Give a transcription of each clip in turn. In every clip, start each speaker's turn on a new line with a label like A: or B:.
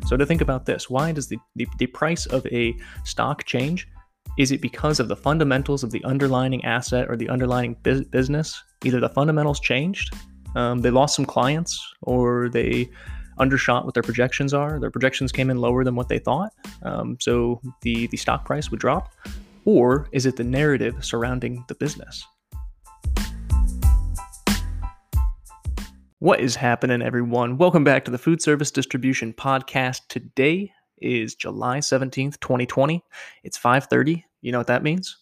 A: So to think about this, why does the price of a stock change? Is it because of the fundamentals of the underlying asset or the underlying business? Either the fundamentals changed, they lost some clients, or they undershot what their projections are. Their projections came in lower than what they thought, so the stock price would drop. Or is it the narrative surrounding the business? What is happening, everyone? Welcome back to the Food Service Distribution Podcast. Today is July 17th, 2020. It's 5:30. You know what that means?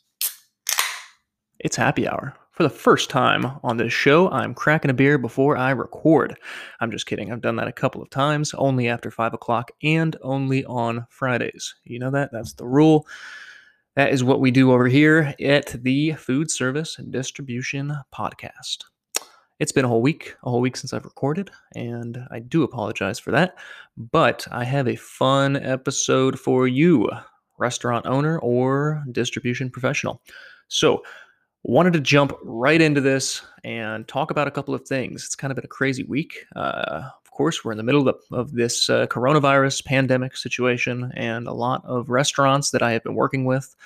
A: It's happy hour. For the first time on this show, I'm cracking a beer before I record. I'm just kidding. I've done that a couple of times, only after 5 o'clock and only on Fridays. You know that? That's the rule. That is what we do over here at the Food Service Distribution Podcast. It's been a whole week since I've recorded, and I do apologize for that, but I have a fun episode for you, restaurant owner or distribution professional. So, wanted to jump right into this and talk about a couple of things. It's kind of been a crazy week. Of course, we're in the middle of this coronavirus pandemic situation, and a lot of restaurants that I have been working with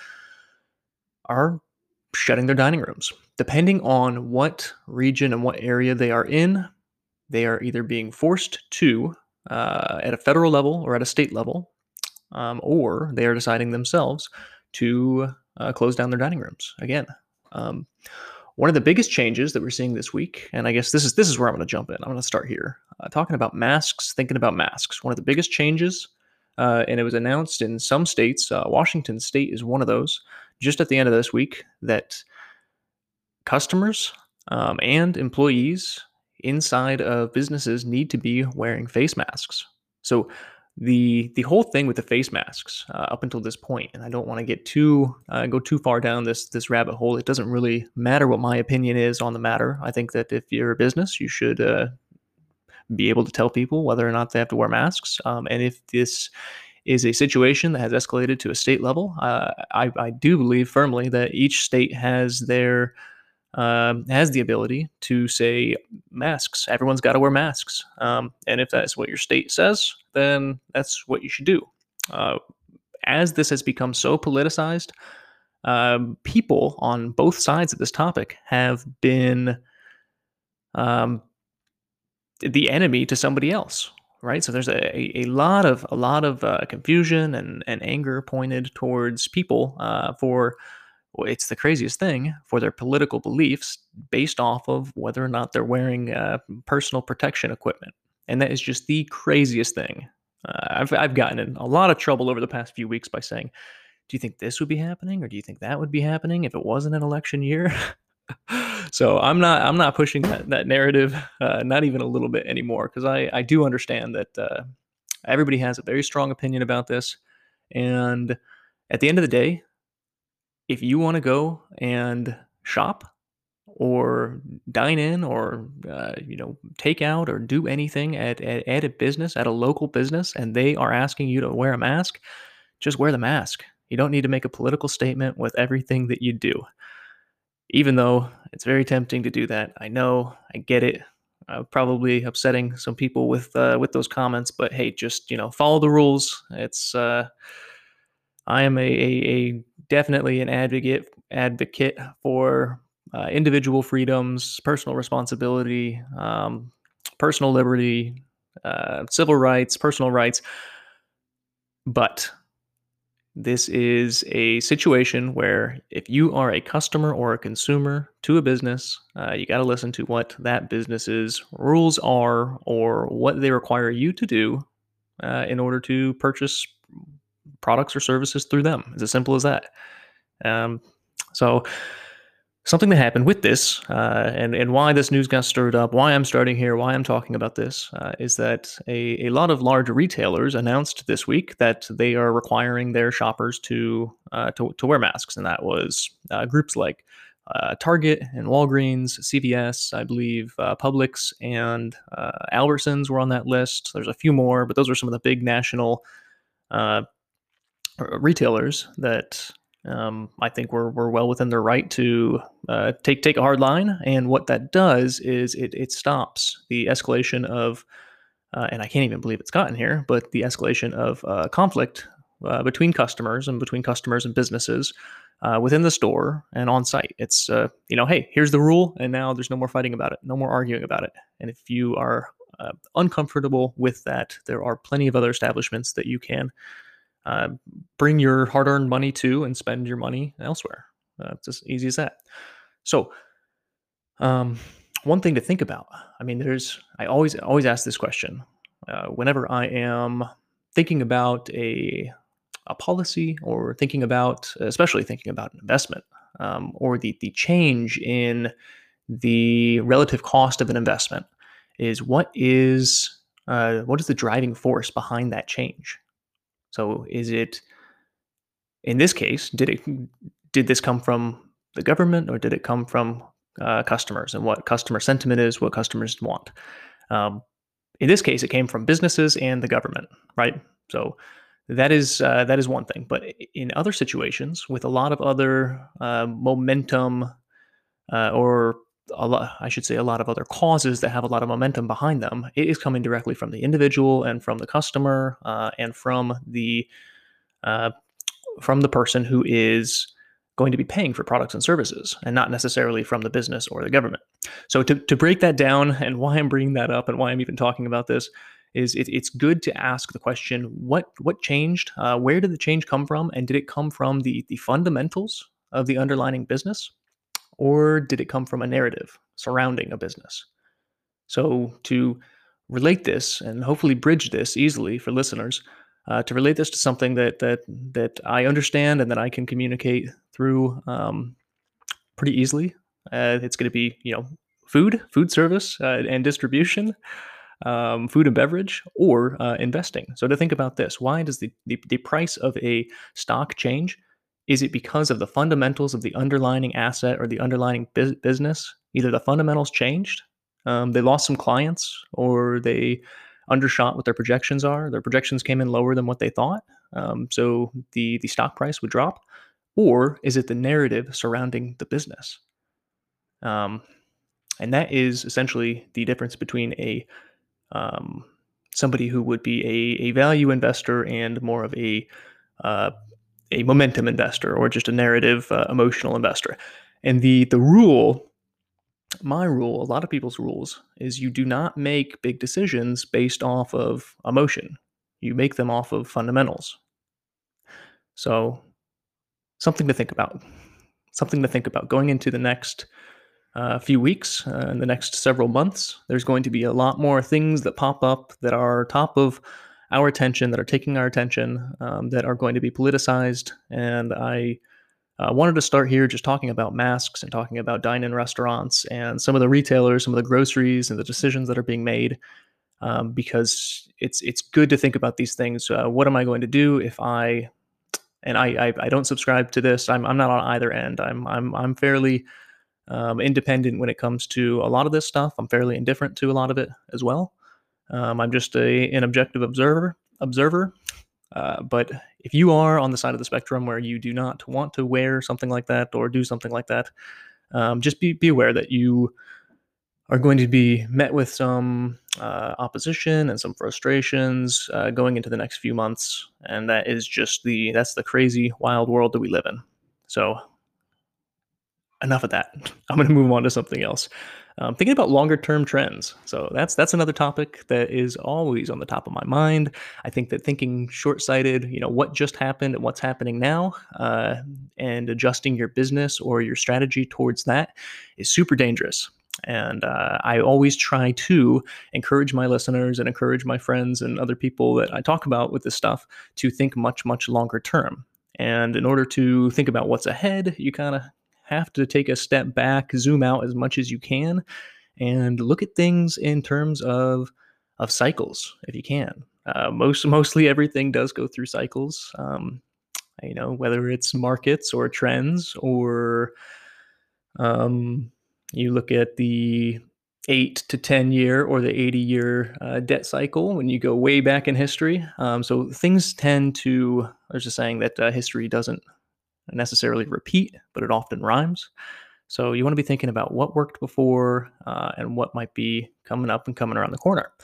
A: are shutting their dining rooms. Depending on what region and what area they are in, they are either being forced to, at a federal level or at a state level, or they are deciding themselves to close down their dining rooms again. One of the biggest changes that we're seeing this week, and I guess this is where I'm going to jump in. I'm going to start here, talking about masks, thinking about masks. One of the biggest changes, and it was announced in some states, Washington State is one of those, just at the end of this week, that customers and employees inside of businesses need to be wearing face masks. So the whole thing with the face masks up until this point, and I don't want to get go too far down this rabbit hole. It doesn't really matter what my opinion is on the matter. I think that if you're a business, you should be able to tell people whether or not they have to wear masks. And if this is a situation that has escalated to a state level, I do believe firmly that each state has the ability to say masks. Everyone's got to wear masks. And if that's what your state says, then that's what you should do. As this has become so politicized, people on both sides of this topic have been the enemy to somebody else. Right, so there's a lot of confusion and anger pointed towards people for, well, it's the craziest thing, for their political beliefs based off of whether or not they're wearing personal protection equipment, and that is just the craziest thing. I've gotten in a lot of trouble over the past few weeks by saying, "Do you think this would be happening, or do you think that would be happening if it wasn't an election year?" So I'm not pushing that narrative, not even a little bit anymore, because I do understand that everybody has a very strong opinion about this, and at the end of the day, if you want to go and shop or dine in or take out or do anything at a business, at a local business, and they are asking you to wear a mask, just wear the mask. You don't need to make a political statement with everything that you do. Even though it's very tempting to do that. I know, I get it. Probably upsetting some people with those comments, but hey, just follow the rules. It's I am a definitely an advocate for individual freedoms, personal responsibility, personal liberty, civil rights, personal rights. But this is a situation where if you are a customer or a consumer to a business, you got to listen to what that business's rules are or what they require you to do in order to purchase products or services through them. It's as simple as that. So something that happened with this, and why this news got stirred up, why I'm starting here, why I'm talking about this, is that a lot of large retailers announced this week that they are requiring their shoppers to wear masks, and that was groups like Target and Walgreens, CVS, I believe, Publix, and Albertsons were on that list. There's a few more, but those are some of the big national retailers that I think we're well within their right to take a hard line. And what that does is it stops the escalation of and I can't even believe it's gotten here, but the escalation of conflict between customers and businesses within the store and on site. It's, hey, here's the rule, and now there's no more fighting about it, no more arguing about it. And if you are uncomfortable with that, there are plenty of other establishments that you can uh, bring your hard-earned money to and spend your money elsewhere. It's as easy as that. So, um, one thing to think about. I mean, I always ask this question whenever I am thinking about a policy, or thinking about, especially thinking about an investment, or the change in the relative cost of an investment, is what is the driving force behind that change? So, is it, in this case, did this come from the government, or did it come from customers, and what customer sentiment is, what customers want? Um, in this case, it came from businesses and the government, right? So that is one thing. But in other situations, with a lot of other momentum, or I should say, a lot of other causes that have a lot of momentum behind them, it is coming directly from the individual and from the customer, and uh, from the person who is going to be paying for products and services, and not necessarily from the business or the government. So to break that down, and why I'm bringing that up and why I'm even talking about this, is it's good to ask the question: what changed? Where did the change come from? And did it come from the fundamentals of the underlying business, or did it come from a narrative surrounding a business? So to relate this, and hopefully bridge this easily for listeners, to relate this to something that I understand and that I can communicate through pretty easily, it's going to be, food service, and distribution, food and beverage, or investing. So to think about this: why does the price of a stock change? Is it because of the fundamentals of the underlying asset or the underlying business? Either the fundamentals changed, they lost some clients, or they undershot what their projections are. Their projections came in lower than what they thought, so the stock price would drop. Or is it the narrative surrounding the business? Um, and that is essentially the difference between um, somebody who would be a value investor, and more of uh, a momentum investor, or just a narrative, emotional investor. And the rule, my rule, a lot of people's rules, is you do not make big decisions based off of emotion. You make them off of fundamentals. So, something to think about. Something to think about going into the next few weeks, in the next several months. There's going to be a lot more things that pop up that are top of our attention, that are taking our attention, that are going to be politicized. And I wanted to start here just talking about masks, and talking about dine-in restaurants, and some of the retailers, some of the groceries, and the decisions that are being made, because it's good to think about these things. What am I going to do if I and I don't subscribe to this? I'm not on either end. I'm fairly independent when it comes to a lot of this stuff. I'm fairly indifferent to a lot of it as well. I'm just an objective observer. But if you are on the side of the spectrum where you do not want to wear something like that, or do something like that, just be aware that you are going to be met with some opposition and some frustrations going into the next few months, and that's the crazy, wild world that we live in. So enough of that. I'm going to move on to something else. Thinking about longer term trends. So that's another topic that is always on the top of my mind. I think that thinking short sighted, what just happened and what's happening now, and adjusting your business or your strategy towards that, is super dangerous. And I always try to encourage my listeners and encourage my friends and other people that I talk about with this stuff to think much, much longer term. And in order to think about what's ahead, you kind of have to take a step back, zoom out as much as you can, and look at things in terms of cycles if you can. Mostly everything does go through cycles. Whether it's markets or trends, or um, you look at the 8 to 10 year or the 80-year debt cycle when you go way back in history. So things tend to. There's a saying that history doesn't necessarily repeat, but it often rhymes. So you want to be thinking about what worked before, and what might be coming up and coming around the corner.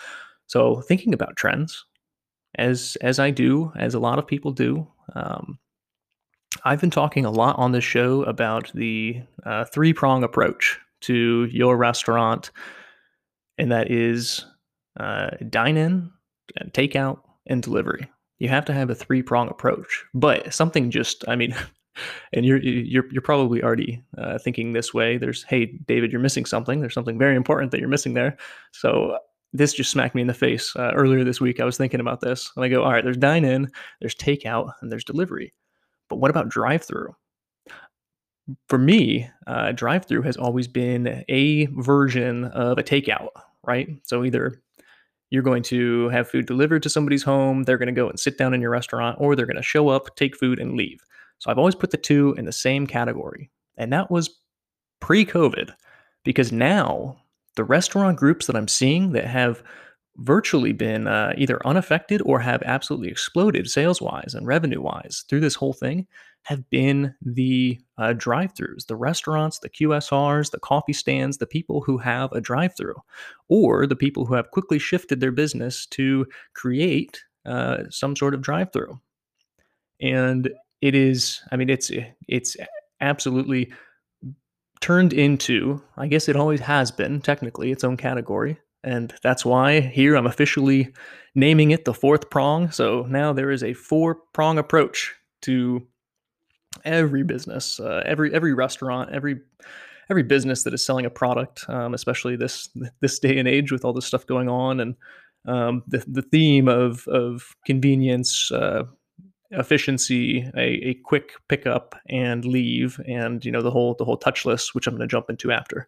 A: So thinking about trends, as I do, as a lot of people do, I've been talking a lot on this show about the three-prong approach to your restaurant, and that is dine in, takeout, and delivery. You have to have a three-prong approach. But something just, I mean, and you're probably already thinking this way. Hey, David, you're missing something. There's something very important that you're missing there. So this just smacked me in the face. Earlier this week, I was thinking about this, and I go, all right, there's dine in, there's takeout, and there's delivery. But what about drive through? For me, drive through has always been a version of a takeout, right? So either you're going to have food delivered to somebody's home, they're going to go and sit down in your restaurant, or they're going to show up, take food, and leave. So I've always put the two in the same category. And that was pre COVID, because now the restaurant groups that I'm seeing that have virtually been either unaffected or have absolutely exploded sales wise and revenue wise through this whole thing have been the drive throughs, the restaurants, the QSRs, the coffee stands, the people who have a drive through, or the people who have quickly shifted their business to create some sort of drive through. And it is, I mean, it's absolutely turned into, I guess it always has been, technically, its own category. And that's why here I'm officially naming it the fourth prong. So now there is a four-prong approach to every business, every restaurant, every business that is selling a product, especially this day and age with all this stuff going on, and the theme of convenience, efficiency, a quick pickup and leave, and the whole touchless, which I'm going to jump into after.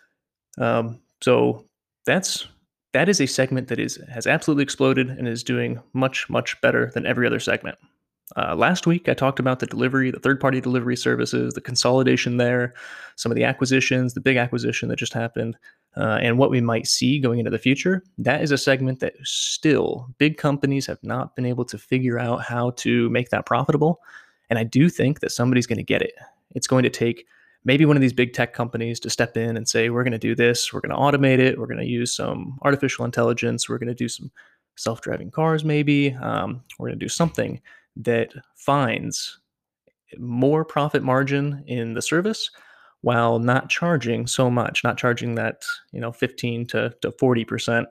A: So that's that is a segment that has absolutely exploded and is doing much better than every other segment. Last week, I talked about the delivery, the third party delivery services, the consolidation there, some of the acquisitions, the big acquisition that just happened, and what we might see going into the future. That is a segment that still big companies have not been able to figure out how to make that profitable. And I do think that somebody's going to get it. It's going to take maybe one of these big tech companies to step in and say, we're going to do this, we're going to automate it, we're going to use some artificial intelligence, we're going to do some self driving cars, maybe. We're going to do something that finds more profit margin in the service while not charging so much, not charging that 15 to 40%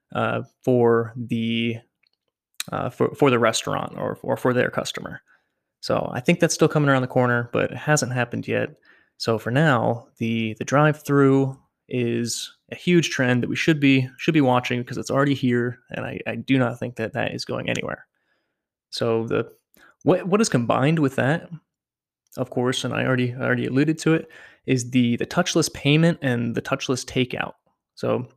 A: for the for the restaurant or for their customer. So I think that's still coming around the corner, but it hasn't happened yet. So for now, the drive through is a huge trend that we should be watching because it's already here, and I do not think that that is going anywhere. So what is combined with that, of course, and I already alluded to it, is the touchless payment and the touchless takeout. So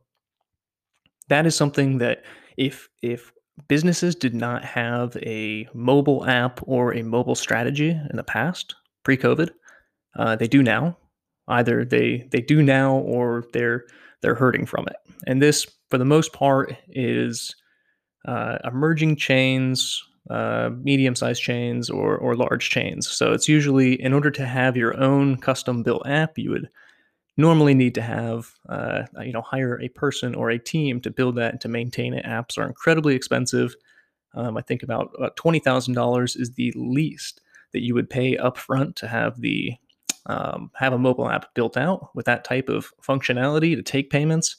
A: that is something that if businesses did not have a mobile app or a mobile strategy in the past, pre-COVID, they do now. Either they do now or they're hurting from it. And this, for the most part, is emerging chains, medium-sized chains, or large chains. So it's usually, in order to have your own custom-built app, you would normally need to have hire a person or a team to build that and to maintain it. Apps are incredibly expensive. I think about $20,000 is the least that you would pay upfront to have a mobile app built out with that type of functionality to take payments.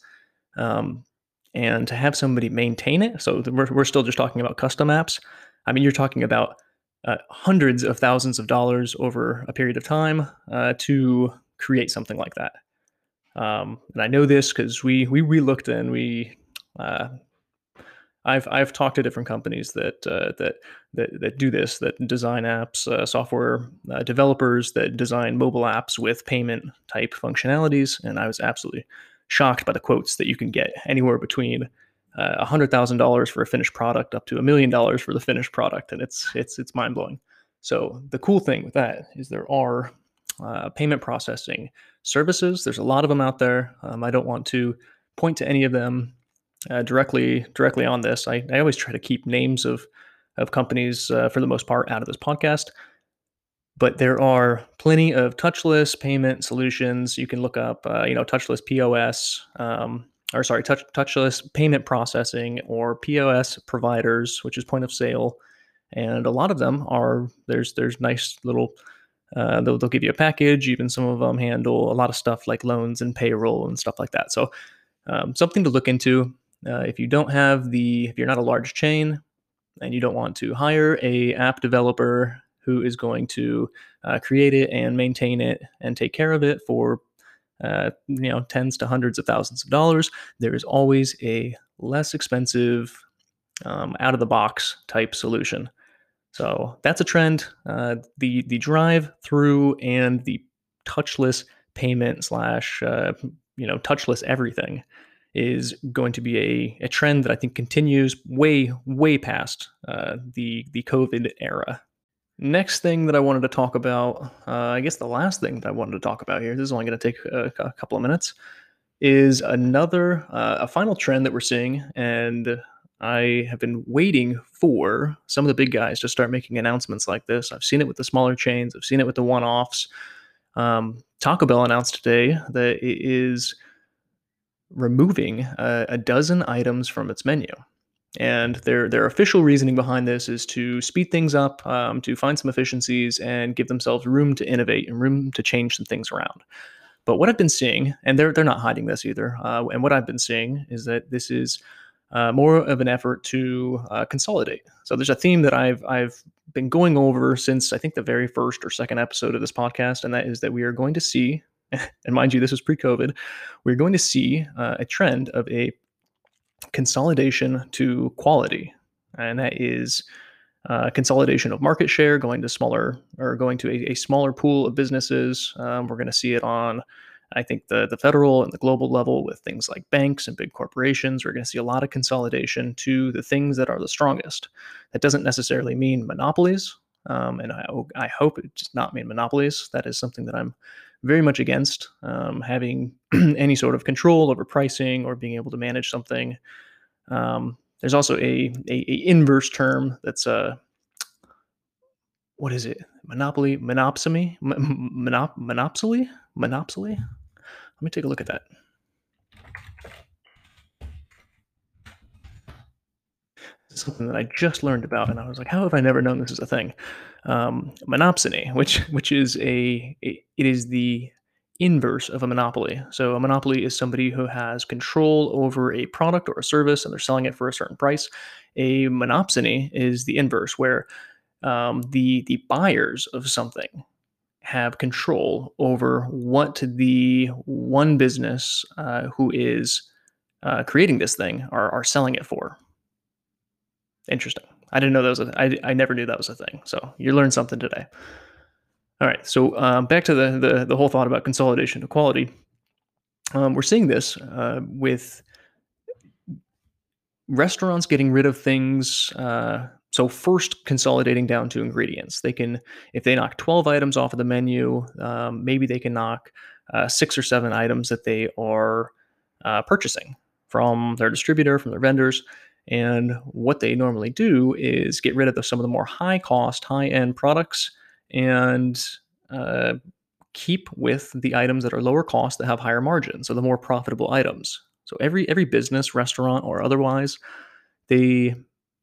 A: And to have somebody maintain it. So we're still just talking about custom apps. I mean, you're talking about hundreds of thousands of dollars over a period of time to create something like that. And I know this because we looked and uh, I've talked to different companies that do this, that design apps, software developers that design mobile apps with payment type functionalities, and I was absolutely shocked by the quotes that you can get anywhere between $100,000 for a finished product up to $1 million for the finished product, and it's mind blowing. So the cool thing with that is there are payment processing services. There's a lot of them out there. I don't want to point to any of them directly on this. I always try to keep names of companies for the most part out of this podcast. But there are plenty of touchless payment solutions. You can look up, touchless POS. touchless payment processing or POS providers, which is point of sale, and a lot of them are there's nice little they'll give you a package. Even some of them handle a lot of stuff like loans and payroll and stuff like that. So something to look into. If you're not a large chain and you don't want to hire a app developer who is going to create it and maintain it and take care of it for tens to hundreds of thousands of dollars, there is always a less expensive, out of the box type solution. So that's a trend. The drive through and the touchless payment slash touchless everything is going to be a trend that I think continues way past the COVID era. Next thing that I wanted to talk about, I guess the last thing that I wanted to talk about here, this is only going to take a couple of minutes, is a final trend that we're seeing. And I have been waiting for some of the big guys to start making announcements like this. I've seen it with the smaller chains, I've seen it with the one offs. Taco Bell announced today that it is removing a dozen items from its menu. And their official reasoning behind this is to speed things up, to find some efficiencies, and give themselves room to innovate and room to change some things around. But what I've been seeing, and they're not hiding this either, and what I've been seeing is that this is more of an effort to consolidate. So there's a theme that I've been going over since I think the very first or second episode of this podcast, and that is that we are going to see, and mind you, this was pre-COVID, we're going to see a trend of a consolidation to quality, and that is consolidation of market share, going to a smaller pool of businesses. We're going to see it on, I think, the federal and the global level with things like banks and big corporations. We're going to see a lot of consolidation to the things that are the strongest. That doesn't necessarily mean monopolies, and I hope it does not mean monopolies. That is something that I'm very much against, having any sort of control over pricing or being able to manage something. There's also a inverse term that's what is it? Monopoly, monopsony, monopsony. Let me take a look at that. It's something that I just learned about, and I was like, how have I never known this is a thing? Monopsony, which is it is the inverse of a monopoly. So a monopoly is somebody who has control over a product or a service, and they're selling it for a certain price. A monopsony is the inverse, where the buyers of something have control over what the one business who is creating this thing are selling it for. Interesting. I didn't know that was I never knew that was a thing. So you learned something today. All right. So back to the whole thought about consolidation to quality. We're seeing this with restaurants getting rid of things. So first, consolidating down to ingredients. If they knock 12 items off of the menu, maybe they can knock 6 or 7 items that they are purchasing from their distributor, from their vendors. And what they normally do is get rid of some of the more high cost, high end products and keep with the items that are lower cost that have higher margins, so the more profitable items. So every business, restaurant or otherwise, they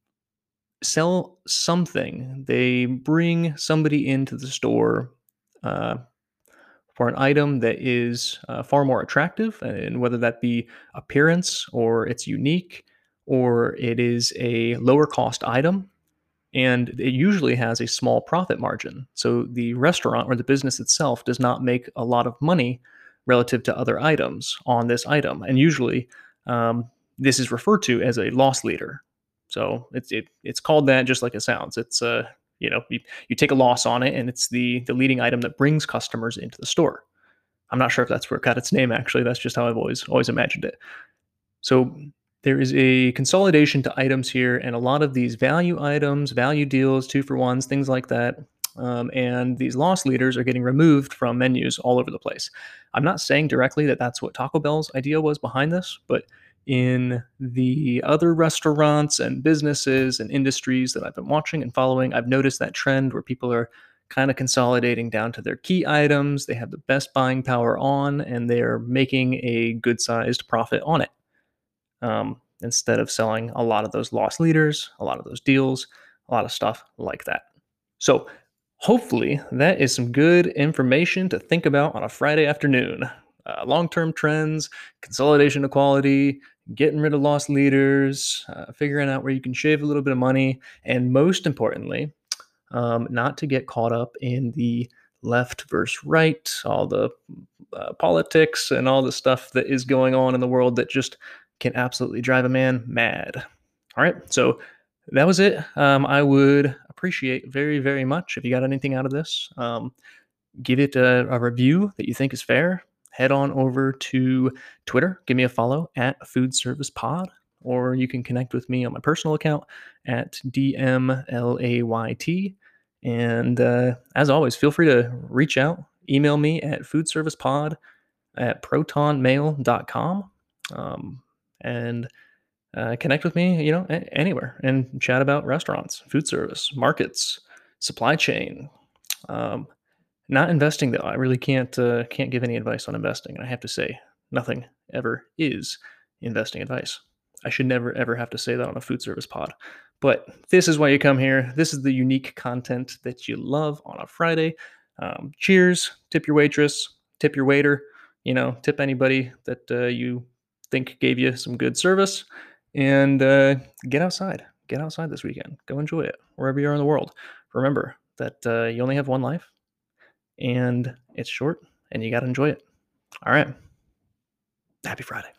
A: sell something. They bring somebody into the store for an item that is far more attractive, and whether that be appearance or it's unique or it is a lower cost item, and it usually has a small profit margin. So the restaurant or the business itself does not make a lot of money relative to other items on this item, and usually this is referred to as a loss leader. So it's called that just like it sounds. It's you take a loss on it, and it's the leading item that brings customers into the store. I'm not sure if that's where it got its name. Actually, that's just how I've always imagined it. So there is a consolidation to items here, and a lot of these value items, value deals, 2-for-1s, things like that. And these loss leaders are getting removed from menus all over the place. I'm not saying directly that that's what Taco Bell's idea was behind this, but in the other restaurants and businesses and industries that I've been watching and following, I've noticed that trend where people are kind of consolidating down to their key items. They have the best buying power on, and they're making a good sized profit on it. instead of selling a lot of those loss leaders, a lot of those deals, a lot of stuff like that. So, hopefully, that is some good information to think about on a Friday afternoon. Long term trends, consolidation of quality, getting rid of loss leaders, figuring out where you can shave a little bit of money, and most importantly, not to get caught up in the left versus right, all the politics and all the stuff that is going on in the world that just can absolutely drive a man mad. All right, so that was it. I would appreciate very, very much if you got anything out of this. Give it a review that you think is fair. Head on over to Twitter, give me a follow at Food Service Pod, or you can connect with me on my personal account at DMLAYT. And as always, feel free to reach out, email me at foodservicepod at protonmail.com. And connect with me, anywhere and chat about restaurants, food service, markets, supply chain. Um, Not investing though. I really can't give any advice on investing, and I have to say, nothing ever is investing advice. I should never ever have to say that on a food service pod. But this is why you come here. This is the unique content that you love on a Friday. Cheers. Tip your waitress. Tip your waiter. Tip anybody that you think gave you some good service. And get outside. Get outside this weekend. Go enjoy it wherever you are in the world. Remember that you only have one life and it's short and you got to enjoy it. All right. Happy Friday.